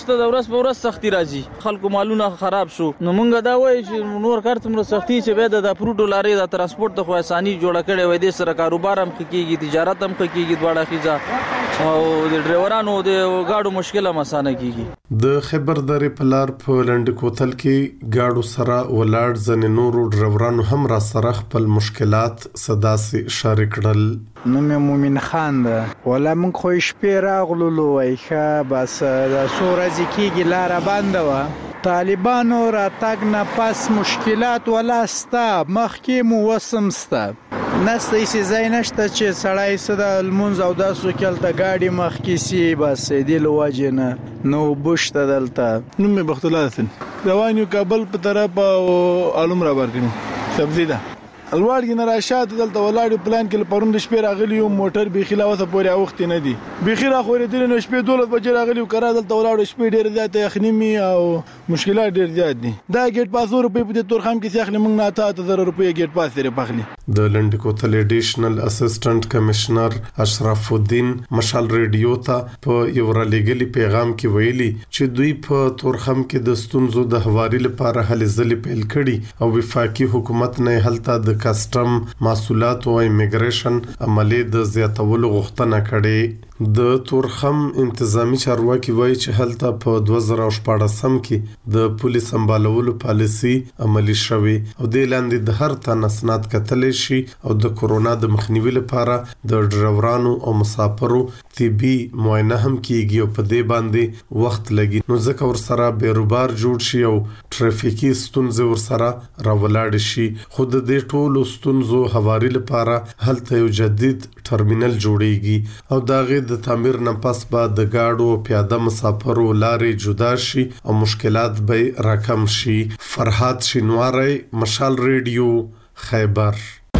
د ورځ په ورځ سختي راځي، خلکو مالونه خراب شو. نو مونږ دا وایو چې نور کار څومره سختي چې به د پروټو لارې د ترانسپورت د خو اساني جوړه کړې وای، د سره کاروبار هم کیږي، تجارت هم کیږي، دواړه خيزه او د ډرایورانو د گاډو مشکل هم اسانه کیږي. د خبر درې په لار په لنډ کوتل کې گاډو سره ولاړ ځنې نورو ډرایورانو هم را سره خپل مشکلات صداسي اشاره کړل. نو مې مومن خان ده، ولا من خو شپې راغلو وای ښه بس د سورج کیږي لاره بنده وه. طالبانو راتګ نه پس مشکلات ولا ستا مخکې مو وسم ستا نسته ایسی ځای نشته چې سړی څه د لمونځ او داسو کلته ګاډي مخکې سي بس دې له وجې نه نو بوشته دلته. نوم مې بختالله حسن، روان یو کابل په طرف او علوم را برکړي سبزی ده الوړ کې نه راشات دلته ولاړ پلان کې پروند شپې راغلی یو موټر بيخي لا وسه پورې اوخت نه دي بيخي را خورې دل نو شپې 12 بجې راغلی کرا دلته ولاړ شپې ډېر زیات یخنیمي او مشکلات ډېر زیات دي. دا ګیټ پاس روپې په تورخم کې ځخلی موږ نه 8000 روپې ګیټ پاس لري پخلی. د لنډ کوتل ایډیشنل اسسټنټ کمشنر اشرف الدین مشال ریډیو ته په یو رالېګلی پیغام کې ویلي چې دوی په تورخم کې د ستونزو د هواري لپاره هلې ځلې پیل کړي او وفاقي حکومت نه هلته د کسټم محصولات او امیګریشن عملي د زیاتولو غوښتنه کړې. د تورخم انتظامی چارواکي وایي چې هلته په 2014 کې د پولیس سمبالولو پالیسي عملي شوې او د لاندې د هر تن اسناد کتلی شي او د کورونا د مخنیوي لپاره د ډرایورانو او مسافرو طبي معاینه هم کیږي او په دې باندې وخت لګي. نو ځکه ورسره بیروبار جوړ شي او ټرافیکي ستونزې ورسره راولاړ شي. خو د دې ټولو ستونزو هواري لپاره هلته یو جدید ټرمینل جوړیږي او داغه د تعمیر نه پس به د گاډو پیاده مسافرو لارې جدا شي او مشکلات به راکم شي. فرهاد شینواری، مشال ریډیو، خیبر.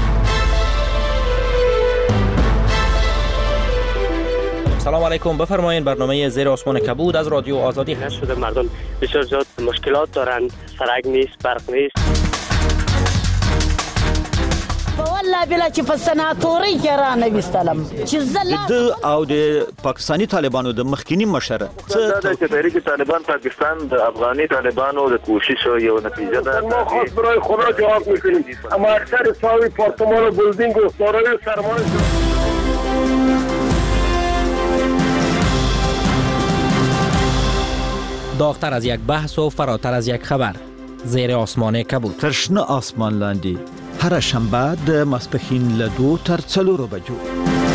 سلام علیکم، بفرمایید. برنامه زیر آسمان کبود از رادیو آزادی هست. شده مردم بسیار زیاد مشکلات دارند، سرک نیست، برق نیست. والله بلا چې په سناتوري کې را نه وستلم چې زله د او د پاکستانی طالبانو د مخکینی مشره څه د تحریک طالبان پاکستان د افغاني طالبانو د کوشش یو نتیجه ده. ما خاص برای خدا جواب میکنیم اما اکثر ساوی پارتمان و بلدینگ و سارای سرمایه داغتر از یک بحث و فراتر از یک خبر. زیر آسمان کبود. ترشنه آسمان لاندی هر شنبه د ماسپښین له 2 تر 4 بجو.